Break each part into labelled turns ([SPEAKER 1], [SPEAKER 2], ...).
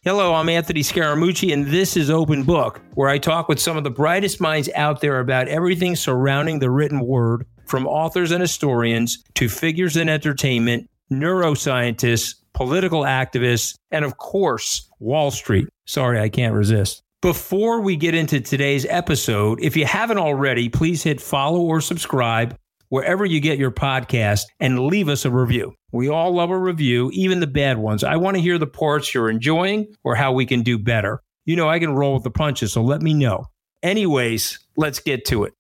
[SPEAKER 1] Hello, I'm Anthony Scaramucci, and this is Open Book, where I talk with some of the brightest minds out there about everything surrounding the written word, from authors and historians to figures in entertainment, neuroscientists, political activists, and of course, Wall Street. Sorry, I can't resist. Before we get into today's episode, if you haven't already, please hit follow or subscribe wherever you get your podcast and leave us a review. We all love a review, even the bad ones. I want to hear the parts you're enjoying or how we can do better. You know, I can roll with the punches, so let me know. Anyways, let's get to it.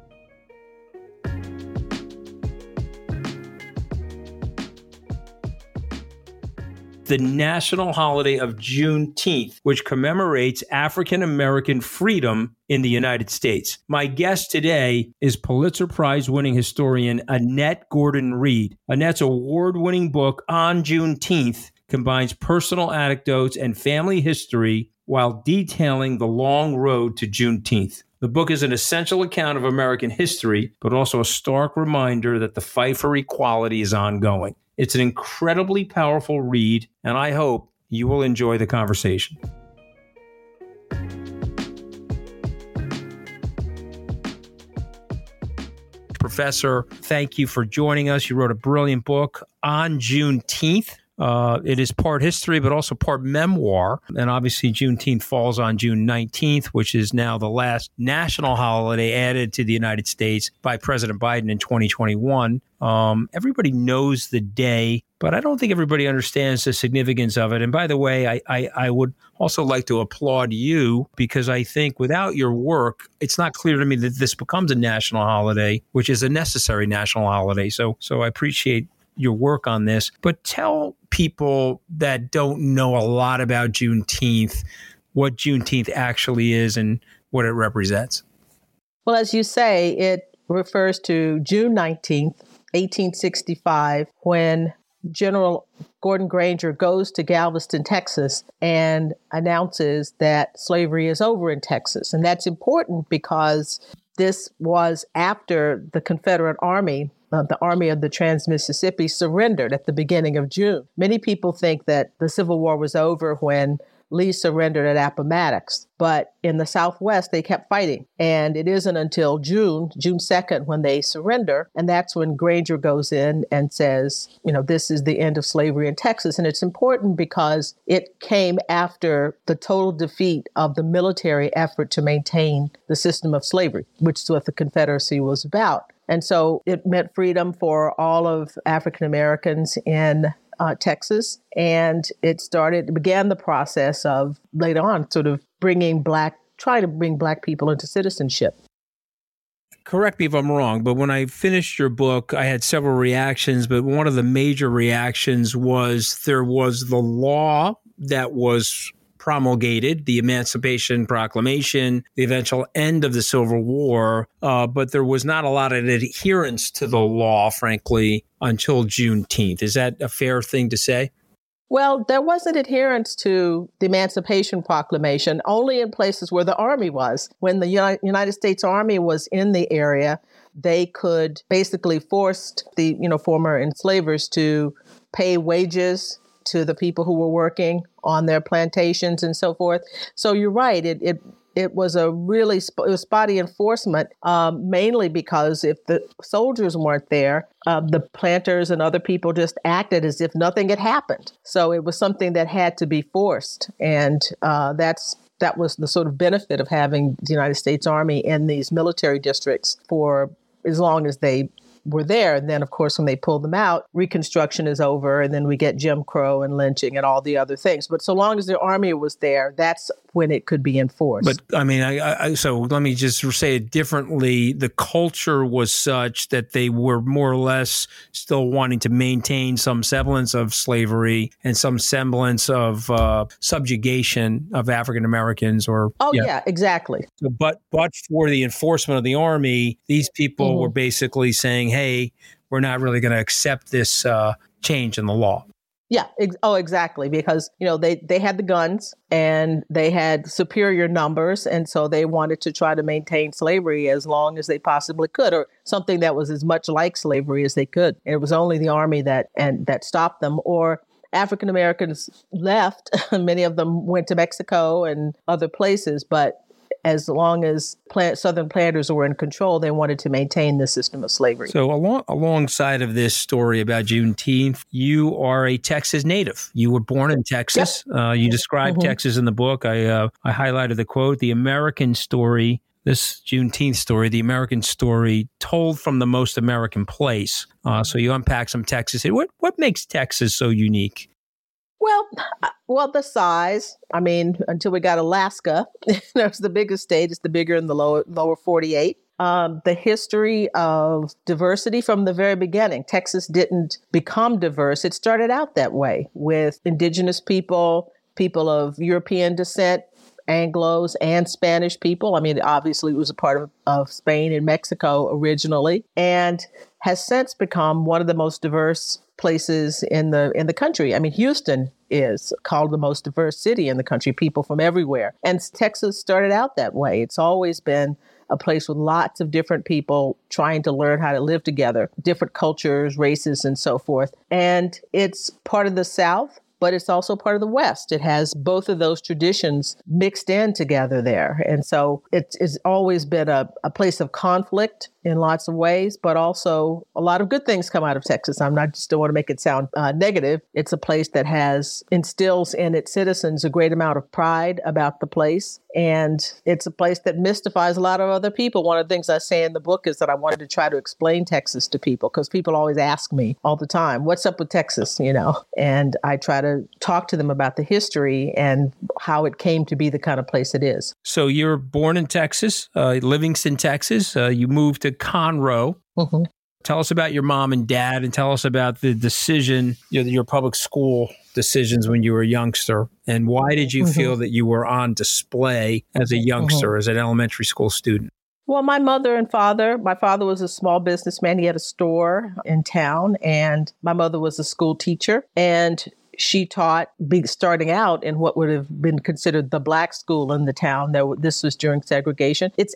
[SPEAKER 1] The national holiday of Juneteenth, which commemorates African American freedom in the United States. My guest today is Pulitzer Prize-winning historian Annette Gordon-Reed. Annette's award-winning book on Juneteenth combines personal anecdotes and family history while detailing the long road to Juneteenth. The book is an essential account of American history, but also a stark reminder that the fight for equality is ongoing. It's an incredibly powerful read, and I hope you will enjoy the conversation. Professor, thank you for joining us. You wrote a brilliant book on Juneteenth. It is part history, but also part memoir. And obviously, Juneteenth falls on June 19th, which is now the last national holiday added to the United States by President Biden in 2021. Everybody knows the day, but I don't think everybody understands the significance of it. And by the way, I would also like to applaud you, because I think without your work, it's not clear to me that this becomes a national holiday, which is a necessary national holiday. So I appreciate your work on this, but tell people that don't know a lot about Juneteenth what Juneteenth actually is and what it represents.
[SPEAKER 2] Well, as you say, it refers to June 19th, 1865, when General Gordon Granger goes to Galveston, Texas, and announces that slavery is over in Texas. And that's important because this was after the Confederate Army, the Army of the Trans-Mississippi, surrendered at the beginning of June. Many people think that the Civil War was over when Lee surrendered at Appomattox, but in the Southwest, they kept fighting. And it isn't until June 2nd, when they surrender, and that's when Granger goes in and says, this is the end of slavery in Texas. And it's important because it came after the total defeat of the military effort to maintain the system of slavery, which is what the Confederacy was about. And so it meant freedom for all of African Americans in Texas. And it began the process of later on sort of trying to bring Black people into citizenship.
[SPEAKER 1] Correct me if I'm wrong, but when I finished your book, I had several reactions, but one of the major reactions was there was the law that was promulgated, the Emancipation Proclamation, the eventual end of the Civil War, but there was not a lot of adherence to the law, frankly, until Juneteenth. Is that a fair thing to say?
[SPEAKER 2] Well, there wasn't adherence to the Emancipation Proclamation only in places where the Army was. When the United States Army was in the area, they could basically force the former enslavers to pay wages to the people who were working on their plantations and so forth. So you're right. It was a really spotty enforcement, mainly because if the soldiers weren't there, the planters and other people just acted as if nothing had happened. So it was something that had to be forced. And that was the sort of benefit of having the United States Army in these military districts for as long as they were there. And then, of course, when they pulled them out, Reconstruction is over, and then we get Jim Crow and lynching and all the other things. But so long as the Army was there, that's when it could be enforced.
[SPEAKER 1] But I mean, so let me just say it differently. The culture was such that they were more or less still wanting to maintain some semblance of slavery and some semblance of subjugation of African Americans.
[SPEAKER 2] Yeah, exactly.
[SPEAKER 1] So, but for the enforcement of the Army, these people were basically saying, hey, we're not really going to accept this change in the law.
[SPEAKER 2] Yeah. Exactly. Because, they had the guns and they had superior numbers. And so they wanted to try to maintain slavery as long as they possibly could, or something that was as much like slavery as they could. And it was only the Army that stopped them. African Americans left. Many of them went to Mexico and other places, but as long as Southern planters were in control, they wanted to maintain the system of slavery.
[SPEAKER 1] So alongside of this story about Juneteenth, you are a Texas native. You were born in Texas. Yep. You described Texas in the book. I highlighted the quote, the American story, this Juneteenth story, the American story told from the most American place. So you unpack some Texas. What makes Texas so unique?
[SPEAKER 2] Well, the size. I mean, until we got Alaska, that's the biggest state. It's the bigger in the lower 48. The history of diversity from the very beginning. Texas didn't become diverse. It started out that way with indigenous people, people of European descent, Anglos and Spanish people. I mean, obviously it was a part of Spain and Mexico originally, and has since become one of the most diverse places in the country. I mean, Houston is called the most diverse city in the country, people from everywhere. And Texas started out that way. It's always been a place with lots of different people trying to learn how to live together, different cultures, races, and so forth. And it's part of the South, but it's also part of the West. It has both of those traditions mixed in together there. And so it's always been a place of conflict in lots of ways, but also a lot of good things come out of Texas. Don't want to make it sound negative. It's a place that instills in its citizens a great amount of pride about the place. And it's a place that mystifies a lot of other people. One of the things I say in the book is that I wanted to try to explain Texas to people, because people always ask me all the time, what's up with Texas, And I try to talk to them about the history and how it came to be the kind of place it is.
[SPEAKER 1] So you're born in Texas, Livingston, Texas. You moved to Conroe. Mm-hmm. Tell us about your mom and dad, and tell us about the decision, your public school decisions when you were a youngster. And why did you feel that you were on display as a youngster, as an elementary school student?
[SPEAKER 2] Well, my father was a small businessman. He had a store in town, and my mother was a school teacher. And she taught, starting out in what would have been considered the black school in the town. This was during segregation. This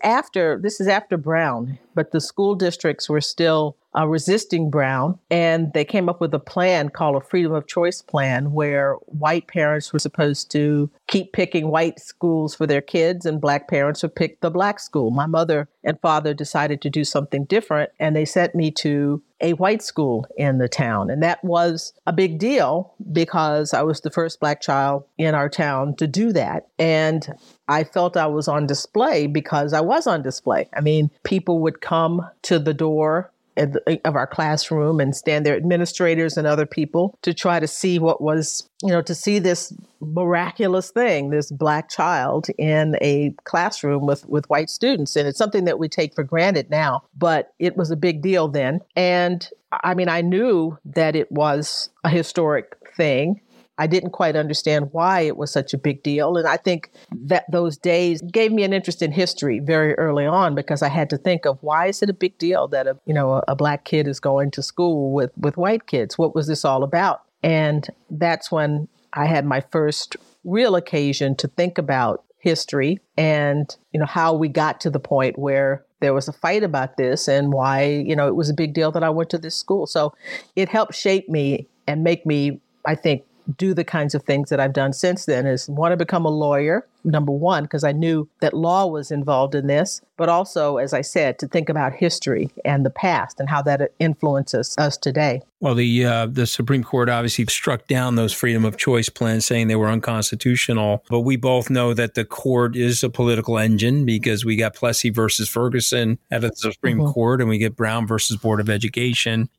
[SPEAKER 2] is after Brown, but the school districts were still resisting Brown. And they came up with a plan called a freedom of choice plan, where white parents were supposed to keep picking white schools for their kids and black parents would pick the black school. My mother and father decided to do something different, and they sent me to a white school in the town. And that was a big deal because I was the first black child in our town to do that. And I felt I was on display because I was on display. I mean, people would come to the door of our classroom and stand there, administrators and other people, to try to see what was, to see this miraculous thing, this black child in a classroom with white students. And it's something that we take for granted now, but it was a big deal then. And I mean, I knew that it was a historic thing. I didn't quite understand why it was such a big deal. And I think that those days gave me an interest in history very early on, because I had to think of, why is it a big deal that a black kid is going to school with white kids? What was this all about? And that's when I had my first real occasion to think about history and, how we got to the point where there was a fight about this and why, it was a big deal that I went to this school. So it helped shape me and make me, I think, do the kinds of things that I've done since then, is want to become a lawyer, number one, because I knew that law was involved in this, but also, as I said, to think about history and the past and how that influences us today.
[SPEAKER 1] Well, the Supreme Court obviously struck down those freedom of choice plans, saying they were unconstitutional. But we both know that the court is a political engine, because we got Plessy versus Ferguson out of the Supreme Court, and we get Brown versus Board of Education.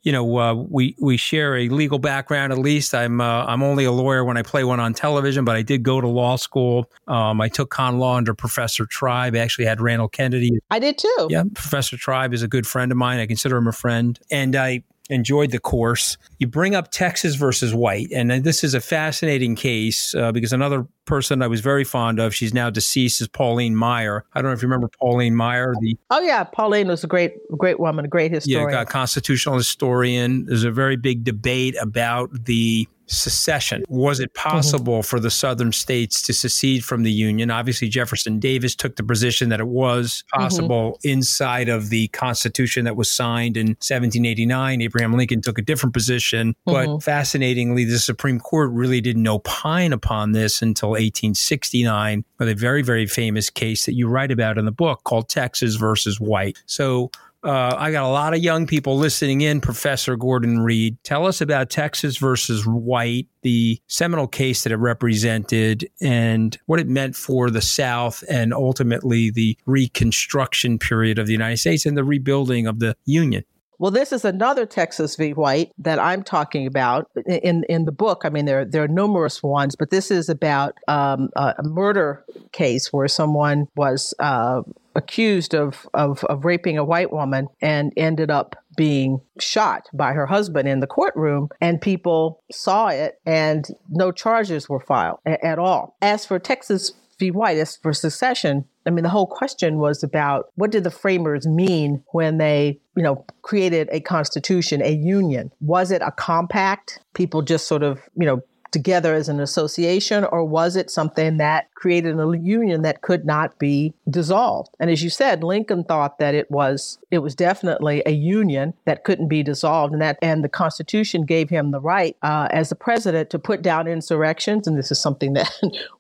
[SPEAKER 1] We share a legal background. At least I'm only a lawyer when I play one on television, but I did go to law school. I took con law under Professor Tribe. I actually had Randall Kennedy.
[SPEAKER 2] I did too.
[SPEAKER 1] Yeah, Professor Tribe is a good friend of mine. I consider him a friend, and I enjoyed the course. You bring up Texas versus White, and this is a fascinating case because another person I was very fond of, she's now deceased, is Pauline Maier. I don't know if you remember Pauline Maier.
[SPEAKER 2] Oh yeah, Pauline was a great woman, a great historian.
[SPEAKER 1] Yeah, a constitutional historian. There's a very big debate about the secession. Was it possible for the Southern states to secede from the Union? Obviously, Jefferson Davis took the position that it was possible inside of the Constitution that was signed in 1789. Abraham Lincoln took a different position. But fascinatingly, the Supreme Court really didn't opine upon this until 1869 with a very, very famous case that you write about in the book called Texas versus White. So I got a lot of young people listening in. Professor Gordon Reed, tell us about Texas versus White, the seminal case that it represented and what it meant for the South and ultimately the Reconstruction period of the United States and the rebuilding of the Union.
[SPEAKER 2] Well, this is another Texas v. White that I'm talking about in the book. I mean, there are numerous ones, but this is about a murder case where someone was accused of raping a white woman and ended up being shot by her husband in the courtroom, and people saw it and no charges were filed at all. As for Texas v. White, as for secession, I mean, the whole question was about what did the framers mean when they, created a constitution, a union? Was it a compact? People just sort of, together as an association, or was it something that created a union that could not be dissolved? And as you said, Lincoln thought that it was definitely a union that couldn't be dissolved, and the Constitution gave him the right as the president to put down insurrections. And this is something that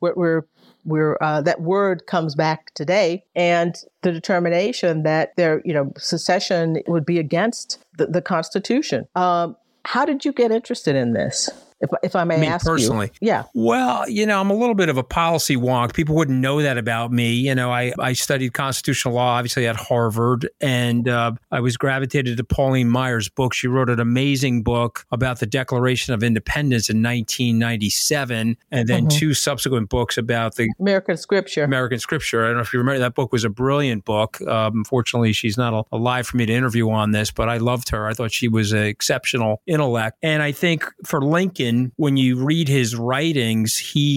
[SPEAKER 2] that word comes back today, and the determination that secession would be against the Constitution. How did you get interested in this? If I may ask
[SPEAKER 1] personally.
[SPEAKER 2] You. Yeah.
[SPEAKER 1] Well, I'm a little bit of a policy wonk. People wouldn't know that about me. I studied constitutional law, obviously at Harvard, and I was gravitated to Pauline Myers' book. She wrote an amazing book about the Declaration of Independence in 1997, and then two subsequent books about the
[SPEAKER 2] American Scripture.
[SPEAKER 1] I don't know if you remember, that book was a brilliant book. Unfortunately, she's not alive for me to interview on this, but I loved her. I thought she was an exceptional intellect. And I think for Lincoln, when you read his writings,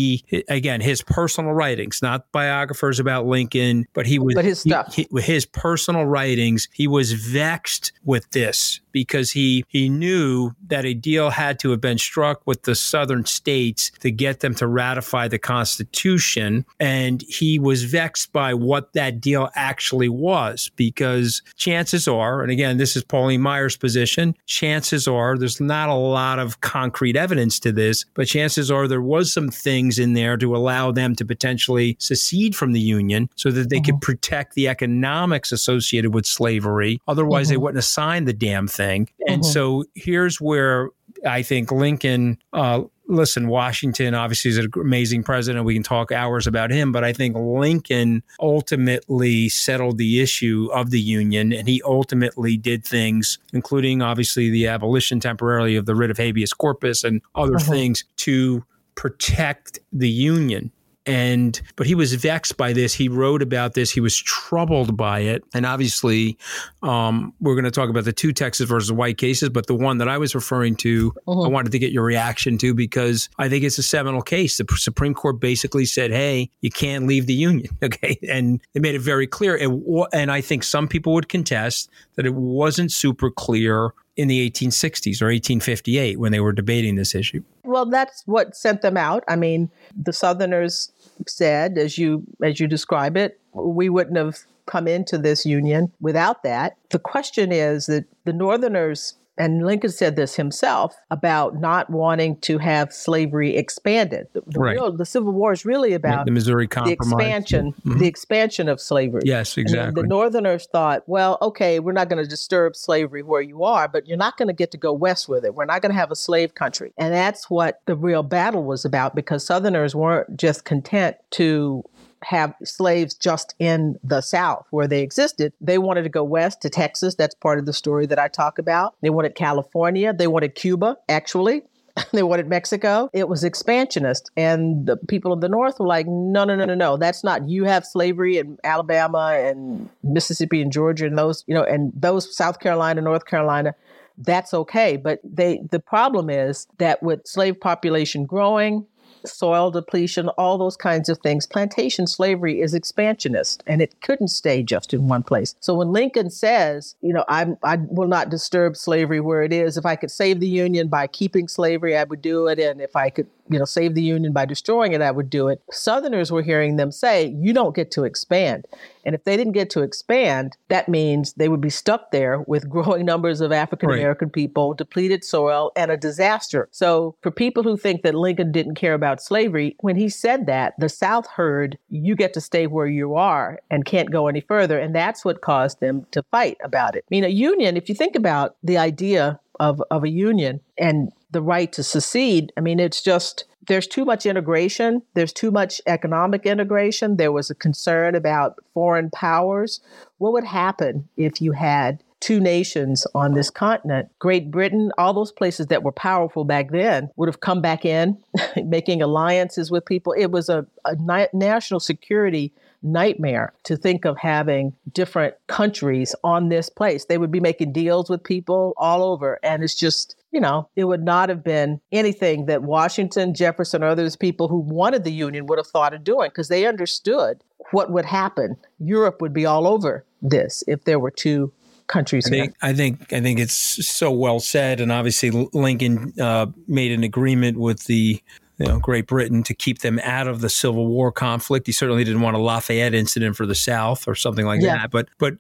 [SPEAKER 1] his personal writings, not biographers about Lincoln, but his stuff. His personal writings, he was vexed with this because he knew that a deal had to have been struck with the Southern states to get them to ratify the Constitution. And he was vexed by what that deal actually was, because chances are, and again, this is Pauline Myers' position, chances are there's not a lot of concrete evidence to this, but chances are there was some things in there to allow them to potentially secede from the Union so that they could protect the economics associated with slavery. Otherwise, they wouldn't have signed the damn thing. And so here's where I think Lincoln, listen, Washington obviously is an amazing president. We can talk hours about him, but I think Lincoln ultimately settled the issue of the Union, and he ultimately did things, including obviously the abolition temporarily of the writ of habeas corpus and other things to protect the Union. But he was vexed by this. He wrote about this. He was troubled by it. And obviously, we're going to talk about the two Texas versus White cases, but the one that I was referring to, I wanted to get your reaction to, because I think it's a seminal case. The Supreme Court basically said, hey, you can't leave the Union. Okay. And it made it very clear. And I think some people would contest that it wasn't super clear in the 1860s or 1858 when they were debating this issue.
[SPEAKER 2] Well, that's what sent them out. I mean, the Southerners said, as you describe it, we wouldn't have come into this union without that. The question is that the Northerners, and Lincoln said this himself, about not wanting to have slavery expanded. The Civil War is really about
[SPEAKER 1] the Missouri Compromise.
[SPEAKER 2] The expansion of slavery.
[SPEAKER 1] Yes, exactly.
[SPEAKER 2] The Northerners thought, well, okay, we're not going to disturb slavery where you are, but you're not going to get to go west with it. We're not going to have a slave country. And that's what the real battle was about, because Southerners weren't just content to have slaves just in the South where they existed. They wanted to go west to Texas. That's part of the story that I talk about. They wanted California. They wanted Cuba, actually. They wanted Mexico. It was expansionist. And the people of the North were like, no. That's not, you have slavery in Alabama and Mississippi and Georgia and those, and those South Carolina, North Carolina. That's okay. But the problem is that with slave population growing, soil depletion, all those kinds of things. Plantation slavery is expansionist, and it couldn't stay just in one place. So when Lincoln says, I will not disturb slavery where it is. If I could save the Union by keeping slavery, I would do it. And if I could, save the Union by destroying it, I would do it. Southerners were hearing them say, you don't get to expand. And if they didn't get to expand, that means they would be stuck there with growing numbers of African-American people, depleted soil, and a disaster. So for people who think that Lincoln didn't care about slavery, when he said that, the South heard, you get to stay where you are and can't go any further. And that's what caused them to fight about it. I mean, a union, if you think about the idea of a union and the right to secede, I mean, it's just, there's too much integration. There's too much economic integration. There was a concern about foreign powers. What would happen if you had two nations on this continent? Great Britain, all those places that were powerful back then would have come back in, making alliances with people. It was a national security nightmare to think of having different countries on this place. They would be making deals with people all over. And it's just, it would not have been anything that Washington, Jefferson, or others people who wanted the Union would have thought of doing, because they understood what would happen. Europe would be all over this if there were two countries.
[SPEAKER 1] I think it's so well said. And obviously Lincoln made an agreement with the Great Britain to keep them out of the Civil War conflict. He certainly didn't want a Lafayette incident for the South or something like that. But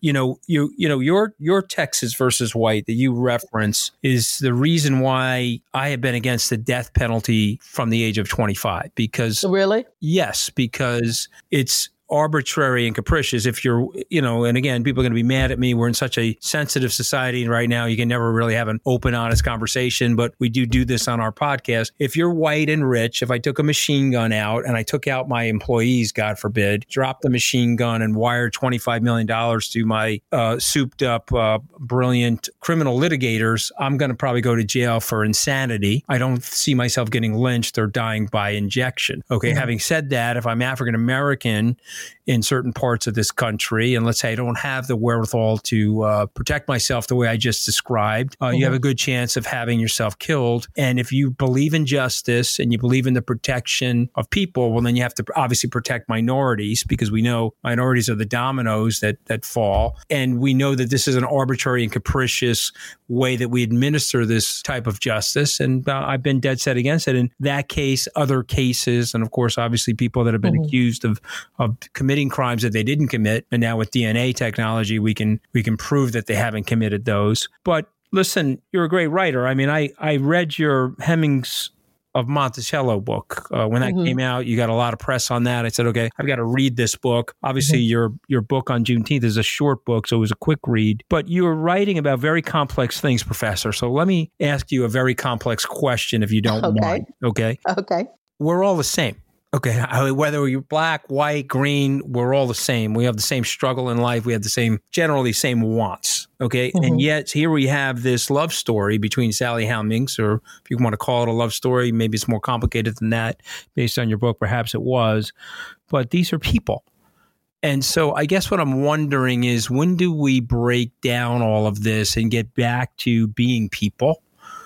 [SPEAKER 1] your Texas versus White that you reference is the reason why I have been against the death penalty from the age of 25. Because
[SPEAKER 2] really,
[SPEAKER 1] yes, because it's arbitrary and capricious. If you're, and again, people are going to be mad at me. We're in such a sensitive society right now. You can never really have an open, honest conversation, but we do this on our podcast. If you're white and rich, if I took a machine gun out and I took out my employees, God forbid, dropped the machine gun and wired $25 million to my souped up, brilliant criminal litigators, I'm going to probably go to jail for insanity. I don't see myself getting lynched or dying by injection. Okay. Mm-hmm. Having said that, if I'm African American in certain parts of this country, and let's say I don't have the wherewithal to protect myself the way I just described, you have a good chance of having yourself killed. And if you believe in justice and you believe in the protection of people, well, then you have to obviously protect minorities, because we know minorities are the dominoes that fall. And we know that this is an arbitrary and capricious way that we administer this type of justice. And I've been dead set against it. In that case, other cases, and of course, obviously people that have been accused of committing crimes that they didn't commit. And now with DNA technology, we can prove that they haven't committed those. But listen, you're a great writer. I mean, I read your Hemings of Monticello book. When that came out, you got a lot of press on that. I said, okay, I've got to read this book. Obviously, your book on Juneteenth is a short book, so it was a quick read. But you were writing about very complex things, Professor. So let me ask you a very complex question, if you don't mind. Okay? Okay. We're all the same. Okay, whether you're black, white, green, we're all the same. We have the same struggle in life. We have generally same wants. Okay, and yet here we have this love story between Sally Hemings, or if you want to call it a love story, maybe it's more complicated than that based on your book. Perhaps it was, but these are people. And so I guess what I'm wondering is, when do we break down all of this and get back to being people?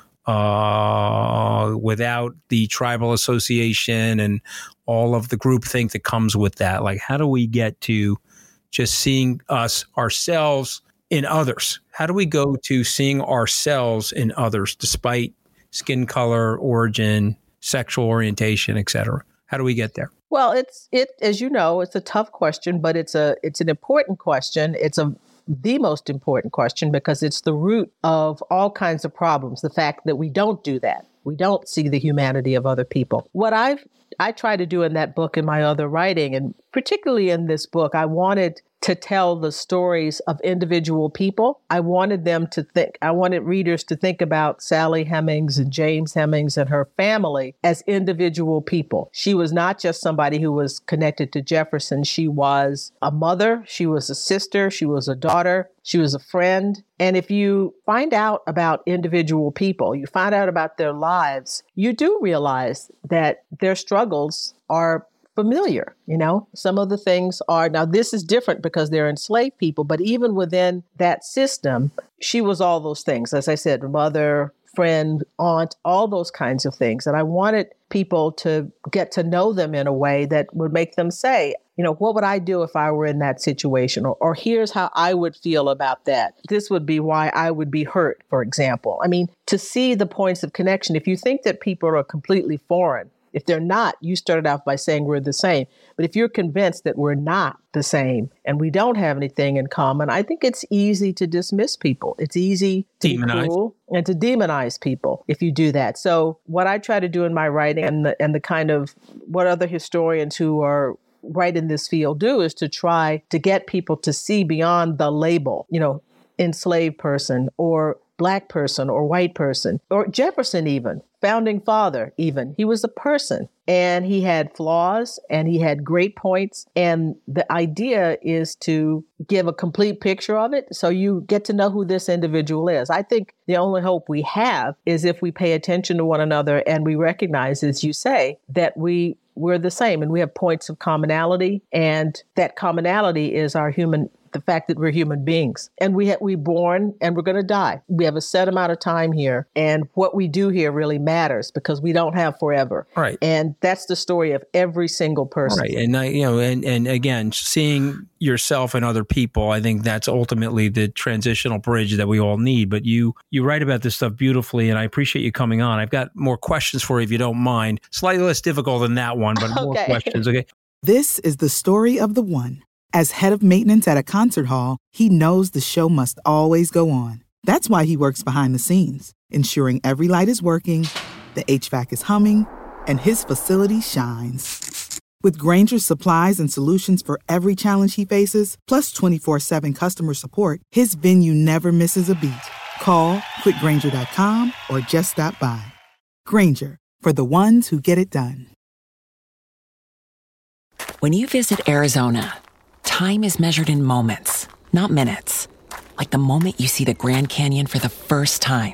[SPEAKER 1] Without the tribal association and all of the groupthink that comes with that. Like, how do we get to just seeing ourselves in others? How do we go to seeing ourselves in others, despite skin color, origin, sexual orientation, et cetera? How do we get there?
[SPEAKER 2] Well, it's as you know, it's a tough question, but it's an important question. It's the most important question, because it's the root of all kinds of problems. The fact that we don't do that. We don't see the humanity of other people. What I try to do in that book and my other writing, and particularly in this book, I wanted to tell the stories of individual people. I wanted readers to think about Sally Hemings and James Hemings and her family as individual people. She was not just somebody who was connected to Jefferson. She was a mother, she was a sister, she was a daughter, she was a friend. And if you find out about individual people, you find out about their lives, you do realize that their struggles are familiar. Some of the things are, now this is different because they're enslaved people, but even within that system, she was all those things. As I said, mother, friend, aunt, all those kinds of things. And I wanted people to get to know them in a way that would make them say, what would I do if I were in that situation? Or here's how I would feel about that. This would be why I would be hurt, for example. I mean, to see the points of connection, if you think that people are completely foreign, if they're not, you started out by saying we're the same. But if you're convinced that we're not the same and we don't have anything in common, I think it's easy to dismiss people. It's easy to be cruel and to demonize people if you do that. So what I try to do in my writing and the kind of what other historians who are right in this field do is to try to get people to see beyond the label, enslaved person or Black person or white person, or Jefferson even, founding father even. He was a person and he had flaws and he had great points. And the idea is to give a complete picture of it so you get to know who this individual is. I think the only hope we have is if we pay attention to one another and we recognize, as you say, that we're the same and we have points of commonality. And that commonality is the fact that we're human beings and we're born and we're going to die. We have a set amount of time here. And what we do here really matters because we don't have forever.
[SPEAKER 1] Right.
[SPEAKER 2] And that's the story of every single person.
[SPEAKER 1] Right. And and again, seeing yourself and other people, I think that's ultimately the transitional bridge that we all need. But you write about this stuff beautifully, and I appreciate you coming on. I've got more questions for you if you don't mind. Slightly less difficult than that one, but more questions. Okay.
[SPEAKER 3] This is the story of the one. As head of maintenance at a concert hall, he knows the show must always go on. That's why he works behind the scenes, ensuring every light is working, the HVAC is humming, and his facility shines. With Grainger's supplies and solutions for every challenge he faces, plus 24/7 customer support, his venue never misses a beat. Call quickgrainger.com or just stop by. Grainger, for the ones who get it done.
[SPEAKER 4] When you visit Arizona, time is measured in moments, not minutes. Like the moment you see the Grand Canyon for the first time.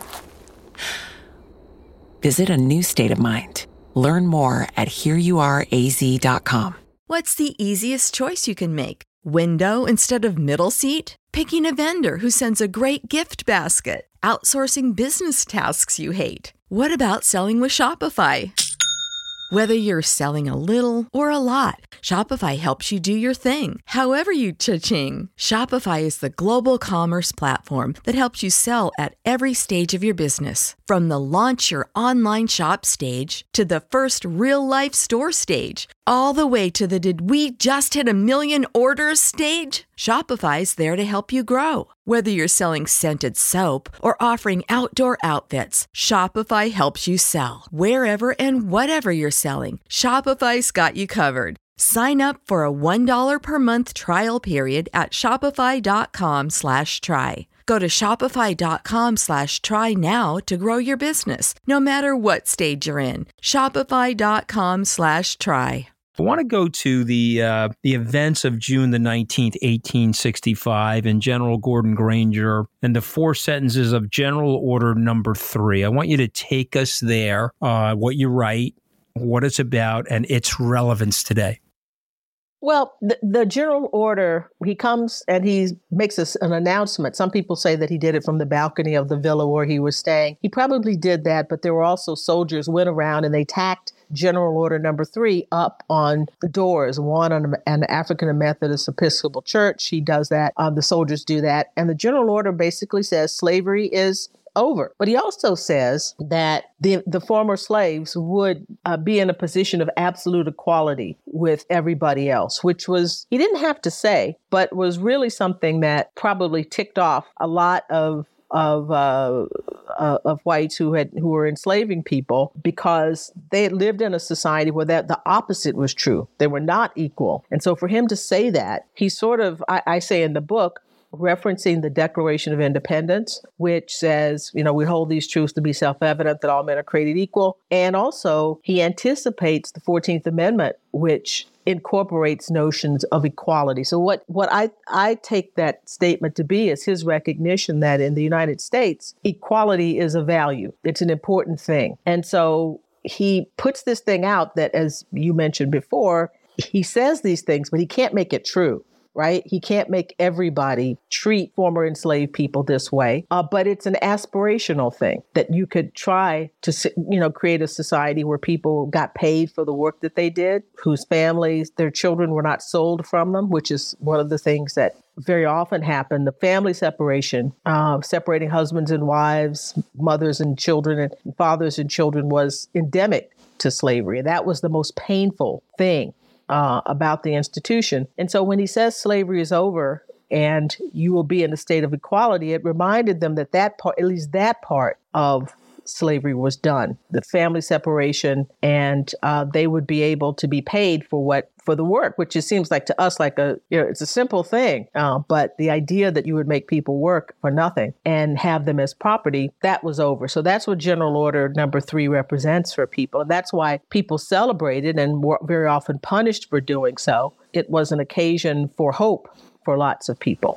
[SPEAKER 4] Visit a new state of mind. Learn more at hereyouareaz.com.
[SPEAKER 5] What's the easiest choice you can make? Window instead of middle seat? Picking a vendor who sends a great gift basket? Outsourcing business tasks you hate? What about selling with Shopify? Whether you're selling a little or a lot, Shopify helps you do your thing, however you cha-ching. Shopify is the global commerce platform that helps you sell at every stage of your business. From the launch your online shop stage to the first real-life store stage, all the way to the did we just hit 1 million orders stage. Shopify's there to help you grow. Whether you're selling scented soap or offering outdoor outfits, Shopify helps you sell. Wherever and whatever you're selling, Shopify's got you covered. Sign up for a $1 per month trial period at shopify.com/try. Go to shopify.com/try now to grow your business, no matter what stage you're in. Shopify.com/try.
[SPEAKER 1] I want to go to the events of June the 19th, 1865, and General Gordon Granger and the 4 sentences of General Order Number 3. I want you to take us there, what you write, what it's about, and its relevance today.
[SPEAKER 2] Well, the general order, he comes and he makes an announcement. Some people say that he did it from the balcony of the villa where he was staying. He probably did that, but there were also soldiers went around and they tacked General Order Number 3 up on the doors, one on an African Methodist Episcopal Church. He does that. The soldiers do that. And the general order basically says slavery is over. But he also says that the former slaves would be in a position of absolute equality with everybody else, which was, he didn't have to say, but was really something that probably ticked off a lot of whites who were enslaving people, because they had lived in a society where the opposite was true. They were not equal. And so for him to say that, he sort of, I say in the book, referencing the Declaration of Independence, which says, we hold these truths to be self-evident that all men are created equal. And also he anticipates the 14th Amendment, which incorporates notions of equality. So what I take that statement to be is his recognition that in the United States, equality is a value. It's an important thing. And so he puts this thing out that, as you mentioned before, he says these things, but he can't make it true. right? He can't make everybody treat former enslaved people this way. But it's an aspirational thing that you could try to, create a society where people got paid for the work that they did, whose families, their children were not sold from them, which is one of the things that very often happen. The family separation, separating husbands and wives, mothers and children, and fathers and children was endemic to slavery. That was the most painful thing about the institution. And so when he says slavery is over and you will be in a state of equality, it reminded them that part, at least that part of slavery was done, the family separation, and they would be able to be paid for the work, which it seems like to us like it's a simple thing. But the idea that you would make people work for nothing and have them as property, that was over. So that's what General Order Number 3 represents for people. And that's why people celebrated and were very often punished for doing so. It was an occasion for hope for lots of people.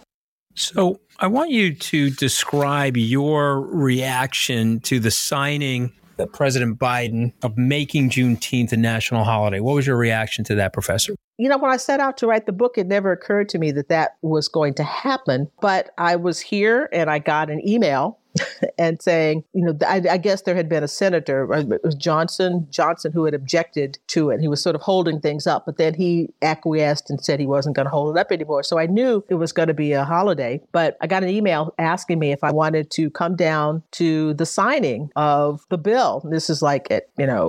[SPEAKER 1] So I want you to describe your reaction to the signing of President Biden of making Juneteenth a national holiday. What was your reaction to that, Professor?
[SPEAKER 2] When I set out to write the book, it never occurred to me that was going to happen. But I was here and I got an email and saying, I guess there had been a senator, it was Johnson, who had objected to it. He was sort of holding things up, but then he acquiesced and said he wasn't going to hold it up anymore. So I knew it was going to be a holiday, but I got an email asking me if I wanted to come down to the signing of the bill. This is like at,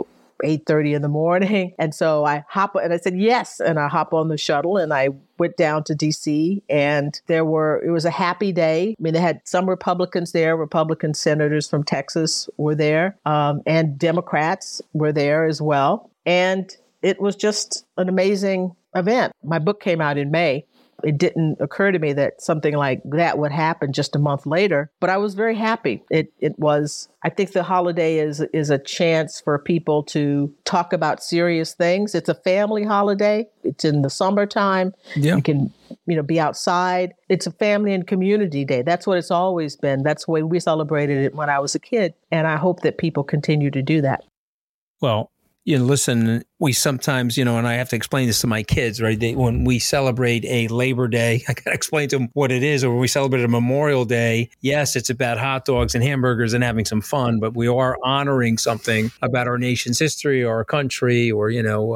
[SPEAKER 2] 8:30 in the morning. And so I said, yes. And I hop on the shuttle and I went down to DC and it was a happy day. I mean, they had some Republicans there, Republican senators from Texas were there, and Democrats were there as well. And it was just an amazing event. My book came out in May. It didn't occur to me that something like that would happen just a month later, but I was very happy. It was, I think the holiday is a chance for people to talk about serious things. It's a family holiday. It's in the summertime. Yeah. You can, be outside. It's a family and community day. That's what it's always been. That's the way we celebrated it when I was a kid. And I hope that people continue to do that.
[SPEAKER 1] Well, listen, we sometimes, and I have to explain this to my kids, right? When we celebrate a Labor Day, I got to explain to them what it is. Or when we celebrate a Memorial Day, yes, it's about hot dogs and hamburgers and having some fun, but we are honoring something about our nation's history or our country or,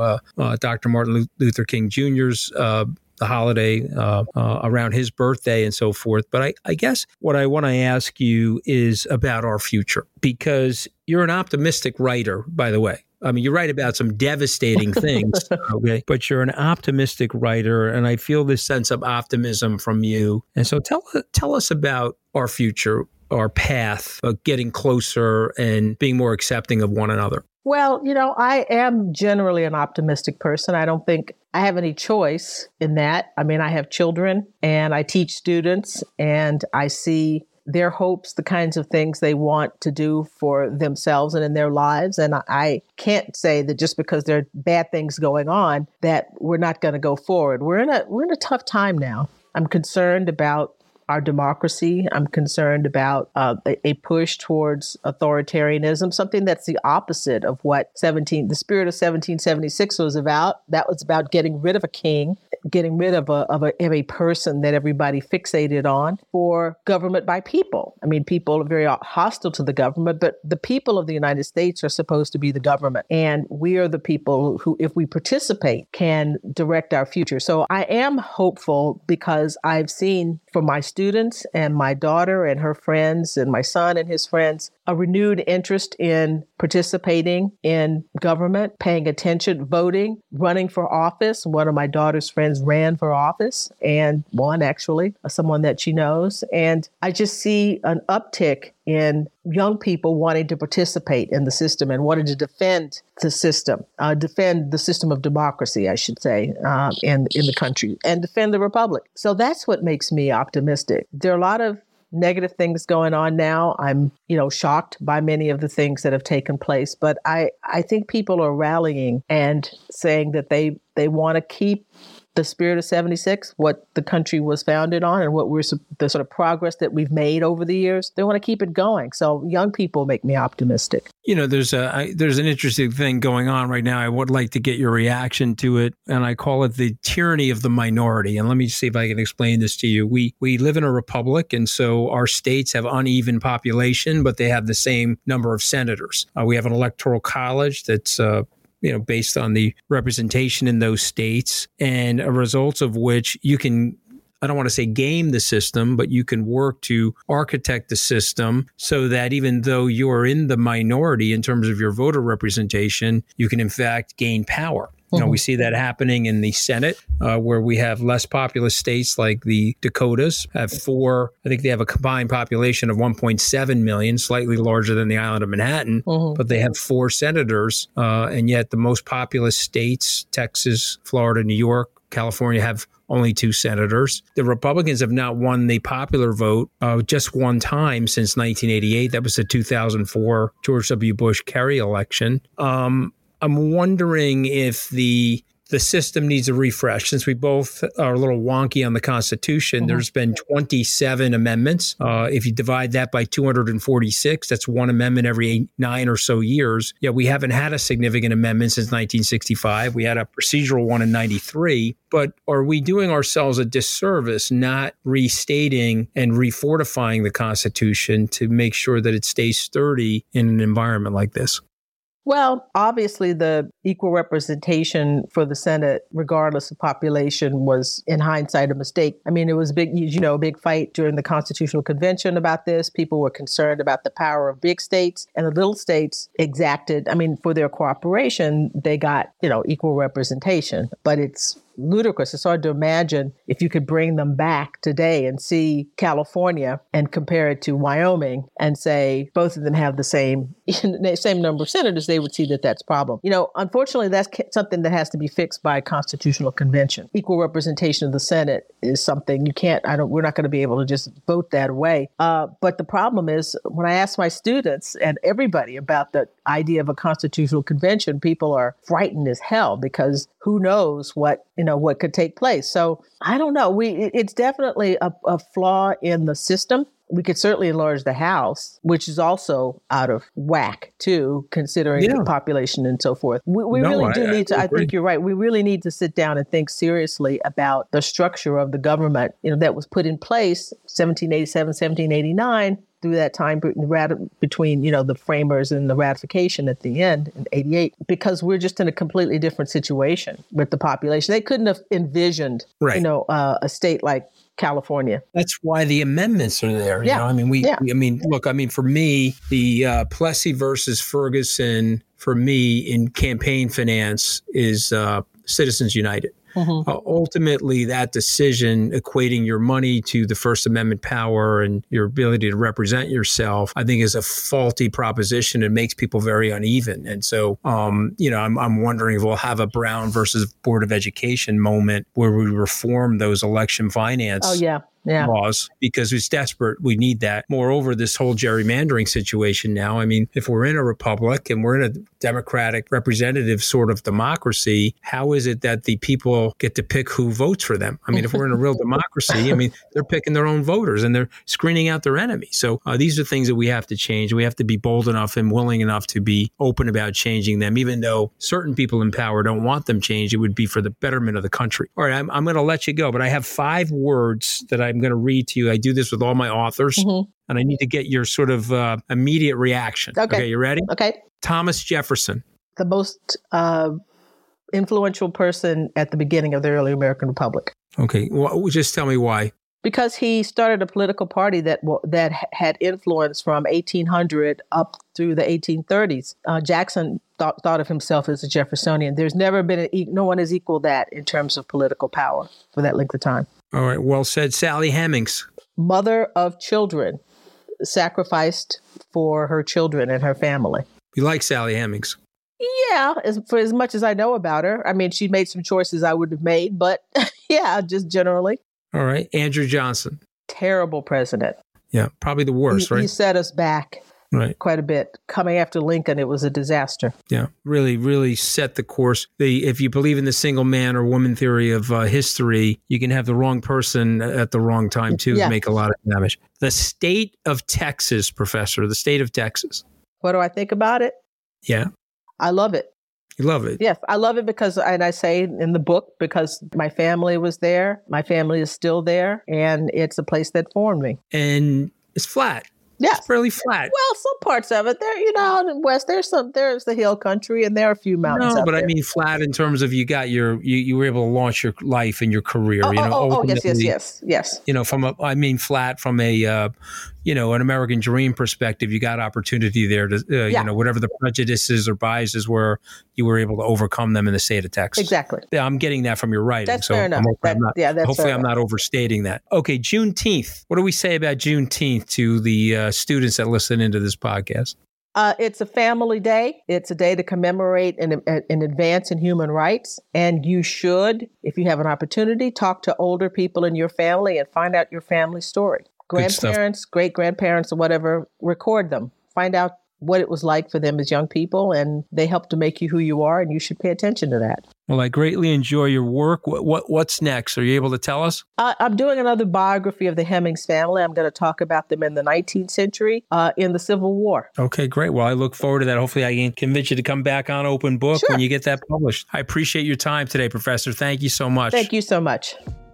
[SPEAKER 1] Dr. Martin Luther King Jr.'s the holiday around his birthday and so forth. But I guess what I want to ask you is about our future, because you're an optimistic writer, by the way. I mean, you write about some devastating things, okay? But you're an optimistic writer, and I feel this sense of optimism from you. And so tell us about our future, our path of getting closer and being more accepting of one another.
[SPEAKER 2] Well, I am generally an optimistic person. I don't think I have any choice in that. I mean, I have children and I teach students and I see their hopes, the kinds of things they want to do for themselves and in their lives. And I can't say that just because there are bad things going on that we're not going to go forward. We're in a tough time now. I'm concerned about our democracy. I'm concerned about a push towards authoritarianism, something that's the opposite of what the spirit of 1776 was about. That was about getting rid of a king, getting rid of a person that everybody fixated on, for government by people. I mean, people are very hostile to the government, but the people of the United States are supposed to be the government. And we are the people who, if we participate, can direct our future. So I am hopeful because I've seen from my students and my daughter and her friends and my son and his friends a renewed interest in participating in government, paying attention, voting, running for office. One of my daughter's friends ran for office, and won, actually, someone that she knows. And I just see an uptick in young people wanting to participate in the system and wanting to defend the system of democracy, I should say, in the country, and defend the republic. So that's what makes me optimistic. There are a lot of negative things going on now. I'm, shocked by many of the things that have taken place, but I think people are rallying and saying that they want to keep the spirit of 76, what the country was founded on and the sort of progress that we've made over the years. They want to keep it going. So young people make me optimistic.
[SPEAKER 1] There's an interesting thing going on right now. I would like to get your reaction to it. And I call it the tyranny of the minority. And let me see if I can explain this to you. We live in a republic. And so our states have uneven population, but they have the same number of senators. We have an electoral college that's based on the representation in those states, and a result of which you can, I don't want to say game the system, but you can work to architect the system so that even though you're in the minority in terms of your voter representation, you can in fact gain power. We see that happening in the Senate, where we have less populous states like the Dakotas have I think they have a combined population of 1.7 million, slightly larger than the island of Manhattan, but they have 4 senators. And yet the most populous states, Texas, Florida, New York, California, have only 2 senators. The Republicans have not won the popular vote just one time since 1988. That was the 2004 George W. Bush Kerry election. I'm wondering if the system needs a refresh. Since we both are a little wonky on the Constitution, there's been 27 amendments. If you divide that by 246, that's one amendment every 9 or so years. Yet we haven't had a significant amendment since 1965. We had a procedural one in 93. But are we doing ourselves a disservice not restating and refortifying the Constitution to make sure that it stays sturdy in an environment like this?
[SPEAKER 2] Well, obviously, the equal representation for the Senate, regardless of population, was, in hindsight, a mistake. I mean, it was a big fight during the Constitutional Convention about this. People were concerned about the power of big states, and the little states exacted, for their cooperation, they got, equal representation. But it's ludicrous. It's hard to imagine if you could bring them back today and see California and compare it to Wyoming and say both of them have the same number of senators, they would see that that's a problem. Unfortunately, that's something that has to be fixed by a constitutional convention. Equal representation of the Senate is something we're not going to be able to just vote that away. But the problem is when I ask my students and everybody about the idea of a constitutional convention, people are frightened as hell because who knows what could take place. So I don't know. It's definitely a flaw in the system. We could certainly enlarge the House, which is also out of whack, too, considering the population and so forth. I think you're right. We really need to sit down and think seriously about the structure of the government, that was put in place 1787, 1789. Through that time between, the framers and the ratification at the end in 88, because we're just in a completely different situation with the population. They couldn't have envisioned, a state like California.
[SPEAKER 1] That's why the amendments are there.
[SPEAKER 2] Yeah.
[SPEAKER 1] For me, the Plessy versus Ferguson, for me in campaign finance is Citizens United. Ultimately, that decision equating your money to the First Amendment power and your ability to represent yourself, I think is a faulty proposition. It makes people very uneven. And so, I'm wondering if we'll have a Brown versus Board of Education moment where we reform those election finance laws, because it's desperate. We need that. Moreover, this whole gerrymandering situation now, if we're in a republic and we're in a democratic representative sort of democracy, how is it that the people get to pick who votes for them? If we're in a real democracy, they're picking their own voters and they're screening out their enemies. So these are things that we have to change. We have to be bold enough and willing enough to be open about changing them, even though certain people in power don't want them changed. It would be for the betterment of the country. All right, I'm going to let you go, but I have 5 words that I'm going to read to you. I do this with all my authors, and I need to get your sort of immediate reaction. Okay, you ready?
[SPEAKER 2] Okay.
[SPEAKER 1] Thomas Jefferson.
[SPEAKER 2] The most influential person at the beginning of the early American Republic.
[SPEAKER 1] Okay, well, just tell me why.
[SPEAKER 2] Because he started a political party that had influence from 1800 up through the 1830s. Jackson thought of himself as a Jeffersonian. There's never been no one has equaled that in terms of political power for that length of time.
[SPEAKER 1] All right, well said. Sally Hemings.
[SPEAKER 2] Mother of children, sacrificed for her children and her family.
[SPEAKER 1] You like Sally Hemings?
[SPEAKER 2] Yeah, for as much as I know about her. She made some choices I would have made, but yeah, just generally.
[SPEAKER 1] All right. Andrew Johnson.
[SPEAKER 2] Terrible president.
[SPEAKER 1] Yeah, probably the worst, right?
[SPEAKER 2] He set us back
[SPEAKER 1] Right.
[SPEAKER 2] quite a bit. Coming after Lincoln, it was a disaster.
[SPEAKER 1] Yeah, really, really set the course. If you believe in the single man or woman theory of history, you can have the wrong person at the wrong time too,
[SPEAKER 2] Yeah.
[SPEAKER 1] make a lot of damage. The state of Texas, Professor, the state of Texas.
[SPEAKER 2] What do I think about it?
[SPEAKER 1] Yeah,
[SPEAKER 2] I love it.
[SPEAKER 1] you love it.
[SPEAKER 2] Yes, I love it because, and I say in the book, because my family was there. My family is still there, and it's a place that formed me.
[SPEAKER 1] And it's flat.
[SPEAKER 2] Yes.
[SPEAKER 1] It's fairly flat.
[SPEAKER 2] Well, some parts of it there, out in the West, there's the hill country, and there are a few mountains.
[SPEAKER 1] No,
[SPEAKER 2] out
[SPEAKER 1] but
[SPEAKER 2] there.
[SPEAKER 1] I mean flat in terms of you were able to launch your life and your career.
[SPEAKER 2] Yes.
[SPEAKER 1] Flat from a an American dream perspective. You got opportunity there to whatever the prejudices or biases were, you were able to overcome them in the state of Texas.
[SPEAKER 2] Exactly.
[SPEAKER 1] Yeah, I'm getting that from your writing.
[SPEAKER 2] That's
[SPEAKER 1] so
[SPEAKER 2] fair enough.
[SPEAKER 1] Hopefully, I'm not overstating that. Okay, Juneteenth. What do we say about Juneteenth to the students that listen into this podcast?
[SPEAKER 2] It's a family day. It's a day to commemorate an advance in human rights. And you should, if you have an opportunity, talk to older people in your family and find out your family story. Grandparents, great-grandparents, or whatever, record them. Find out what it was like for them as young people, and they help to make you who you are, and you should pay attention to that.
[SPEAKER 1] Well, I greatly enjoy your work. What's next? Are you able to tell us?
[SPEAKER 2] I'm doing another biography of the Hemings family. I'm going to talk about them in the 19th century, in the Civil War.
[SPEAKER 1] Okay, great. Well, I look forward to that. Hopefully, I can convince you to come back on Open Book when you get that published. I appreciate your time today, Professor. Thank you so much.
[SPEAKER 2] Thank you so much.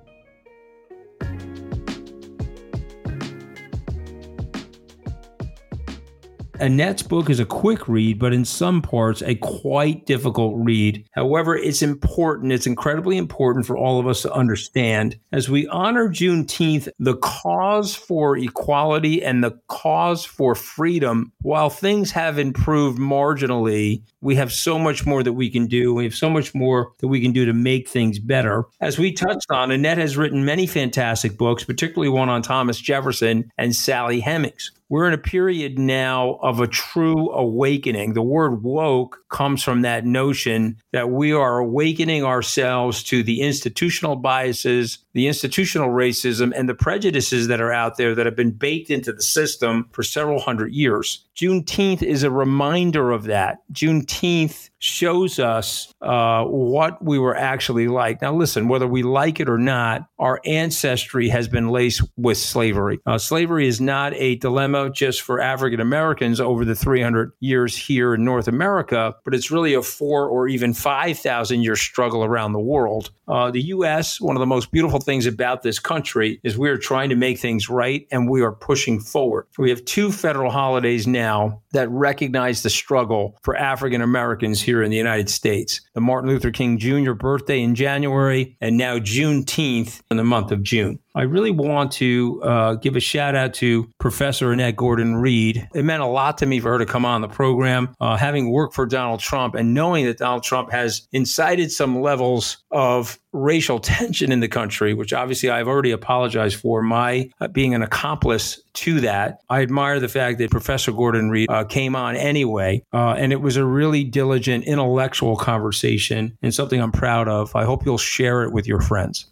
[SPEAKER 1] Annette's book is a quick read, but in some parts, a quite difficult read. However, it's important. It's incredibly important for all of us to understand. As we honor Juneteenth, the cause for equality and the cause for freedom, while things have improved marginally, we have so much more that we can do. We have so much more that we can do to make things better. As we touched on, Annette has written many fantastic books, particularly one on Thomas Jefferson and Sally Hemings. We're in a period now of a true awakening. The word woke comes from that notion that we are awakening ourselves to the institutional biases, the institutional racism, and the prejudices that are out there that have been baked into the system for several hundred years. Juneteenth is a reminder of that. Juneteenth shows us what we were actually like. Now, listen, whether we like it or not, our ancestry has been laced with slavery. Slavery is not a dilemma just for African Americans over the 300 years here in North America, but it's really a 4 or even 5,000 year struggle around the world. The U.S., one of the most beautiful things about this country is we are trying to make things right, and we are pushing forward. We have 2 federal holidays now that recognize the struggle for African Americans here in the United States. The Martin Luther King Jr. birthday in January, and now Juneteenth in the month of June. I really want to give a shout out to Professor Annette Gordon-Reed. It meant a lot to me for her to come on the program. Having worked for Donald Trump and knowing that Donald Trump has incited some levels of racial tension in the country, which obviously I've already apologized for my being an accomplice to that. I admire the fact that Professor Gordon-Reed came on anyway, and it was a really diligent intellectual conversation and something I'm proud of. I hope you'll share it with your friends.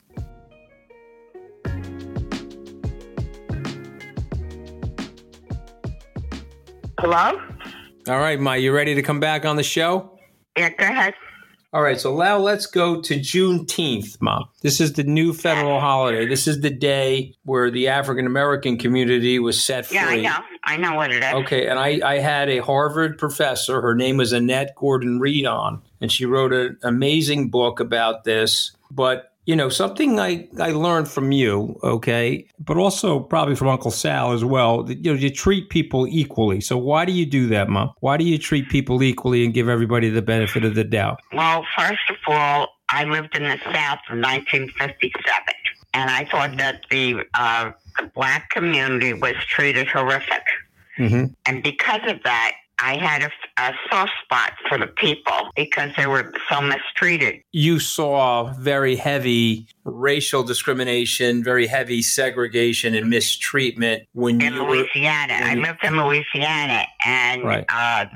[SPEAKER 6] Hello?
[SPEAKER 1] All right, Ma, you ready to come back on the show?
[SPEAKER 6] Yeah, go ahead.
[SPEAKER 1] All right, so now let's go to Juneteenth, Ma. This is the new federal holiday. This is the day where the African-American community was set free.
[SPEAKER 6] Yeah, I know what it is.
[SPEAKER 1] Okay, and I had a Harvard professor, her name was Annette Gordon-Reed on, and she wrote an amazing book about this. But something I learned from you, okay, but also probably from Uncle Sal as well, that, you treat people equally. So why do you do that, Mom? Why do you treat people equally and give everybody the benefit of the doubt?
[SPEAKER 6] Well, first of all, I lived in the South in 1957, and I thought that the Black community was treated horrific. Mm-hmm. And because of that, I had a soft spot for the people because they were so mistreated.
[SPEAKER 1] You saw very heavy racial discrimination, very heavy segregation and mistreatment when you were
[SPEAKER 6] in Louisiana. I lived in Louisiana, and
[SPEAKER 1] right.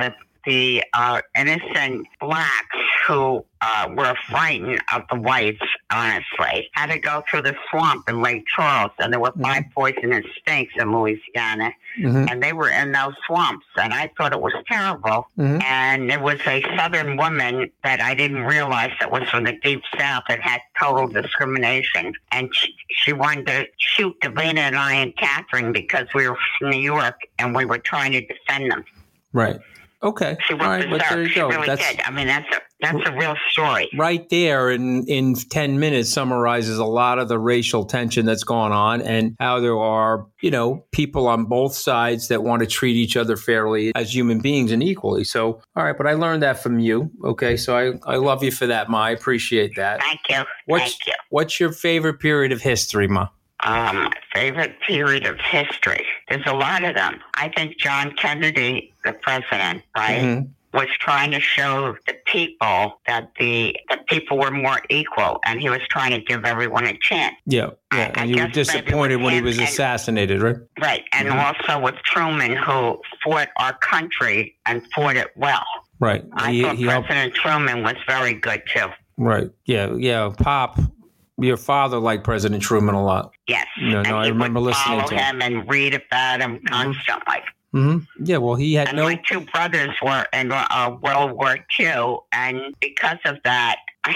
[SPEAKER 6] the innocent blacks who were frightened of the whites, honestly, had to go through the swamp in Lake Charles, and there were 5 poisonous snakes in Louisiana, and they were in those swamps, and I thought it was terrible. And there was a Southern woman that I didn't realize that was from the Deep South that had total discrimination, and she wanted to shoot Davina and I and Catherine because we were from New York, and we were trying to defend them.
[SPEAKER 1] Right. Okay.
[SPEAKER 6] She
[SPEAKER 1] All right, but there you go.
[SPEAKER 6] She really did. I mean, that's a real story.
[SPEAKER 1] Right there in 10 minutes summarizes a lot of the racial tension that's gone on and how there are, people on both sides that want to treat each other fairly as human beings and equally. So, all right, but I learned that from you. Okay, so I love you for that, Ma. I appreciate that.
[SPEAKER 6] Thank you.
[SPEAKER 1] What's your favorite period of history, Ma?
[SPEAKER 6] My favorite period of history. There's a lot of them. I think John Kennedy, the president, right, was trying to show the people that the people were more equal, and he was trying to give everyone a chance.
[SPEAKER 1] Yeah. And you were disappointed when he was assassinated, right?
[SPEAKER 6] Right. And also with Truman, who fought our country and fought it well.
[SPEAKER 1] Right.
[SPEAKER 6] I thought President Truman was very good, too.
[SPEAKER 1] Right. Yeah. Pop. Your father liked President Truman a lot.
[SPEAKER 6] Yes.
[SPEAKER 1] I remember listening to
[SPEAKER 6] him and read about him constantly.
[SPEAKER 1] Yeah, well, he had
[SPEAKER 6] my 2 brothers were in World War II, and because of that,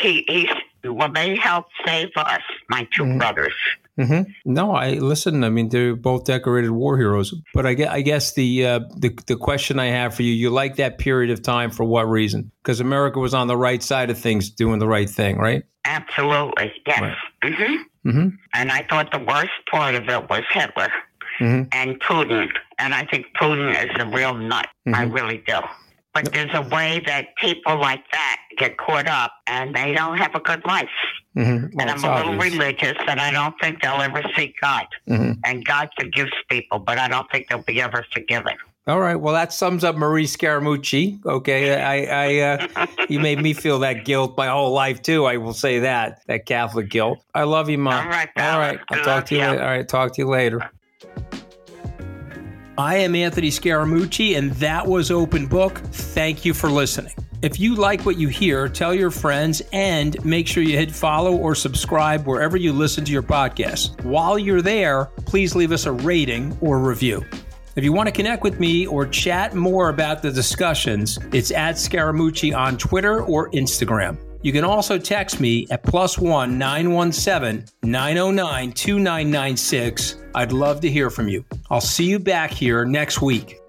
[SPEAKER 6] they helped save us, my 2 brothers.
[SPEAKER 1] No, listen. I mean, they're both decorated war heroes. But I guess the question I have for you: you like that period of time for what reason? Because America was on the right side of things, doing the right thing, right?
[SPEAKER 6] Absolutely, yes. Right. And I thought the worst part of it was Hitler and Putin, and I think Putin is a real nut. I really do. But there's a way that people like that get caught up and they don't have a good life. Well, and I'm a little religious, and I don't think they'll ever see God. And God forgives people, but I don't think they'll be ever forgiven.
[SPEAKER 1] All right. Well, that sums up Marie Scaramucci. Okay. You made me feel that guilt my whole life, too. I will say that Catholic guilt. I love you, Ma.
[SPEAKER 6] All right.
[SPEAKER 1] All right. I'll talk to you later. All right. Talk to you later. I am Anthony Scaramucci, and that was Open Book. Thank you for listening. If you like what you hear, tell your friends and make sure you hit follow or subscribe wherever you listen to your podcast. While you're there, please leave us a rating or review. If you want to connect with me or chat more about the discussions, it's at Scaramucci on Twitter or Instagram. You can also text me at +1 917 909 2996. I'd love to hear from you. I'll see you back here next week.